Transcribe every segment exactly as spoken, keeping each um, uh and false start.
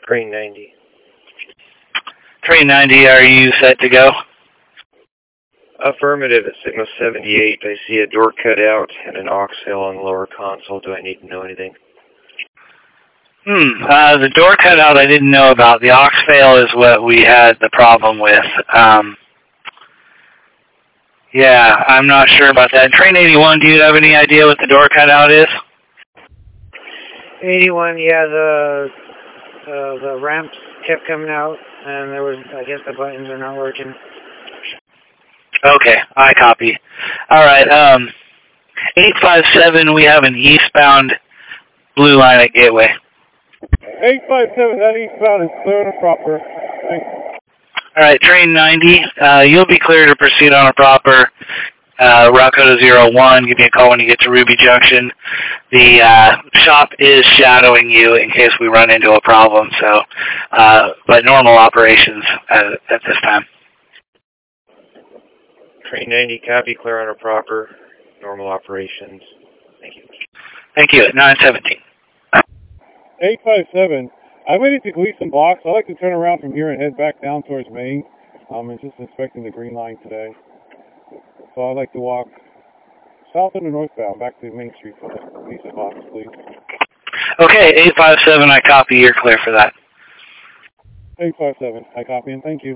Train ninety. Train ninety, are you set to go? Affirmative at Sigma seventy-eight. I see a door cut out and an aux fail on the lower console. Do I need to know anything? Hmm, uh, the door cutout I didn't know about. The aux fail is what we had the problem with. Um, yeah, I'm not sure about that. Train eighty-one, do you have any idea what the door cutout is? eighty-one, yeah, the, uh, the ramps kept coming out, and there was, I guess the buttons are not working. Okay, I copy. All right, um, eight five seven, we have an eastbound blue line at Gateway. eight five seven, that eastbound is clear and proper. Thanks. All right, train ninety, uh, you'll be clear to proceed on a proper uh, route code zero one. Give me a call when you get to Ruby Junction. The uh, shop is shadowing you in case we run into a problem, so, uh, but normal operations at, at this time. Train ninety, copy, clear on a proper, normal operations. Thank you. Thank you, at nine seventeen. eight five seven, I made it to Gleason Box. I like to turn around from here and head back down towards Main. Um, I'm just inspecting the green line today. So I'd like to walk south and northbound back to Main Street for the Gleason Box, please. Okay, eight five seven, I copy. You're clear for that. eight five seven, I copy and thank you.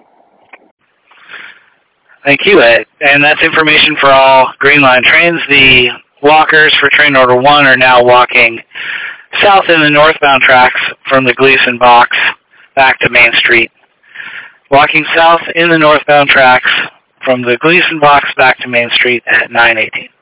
Thank you, Ed. And that's information for all Green Line trains. The walkers for train order one are now walking south in the northbound tracks from the Gleason Box back to Main Street. Walking south in the northbound tracks from the Gleason Box back to Main Street at nine eighteen.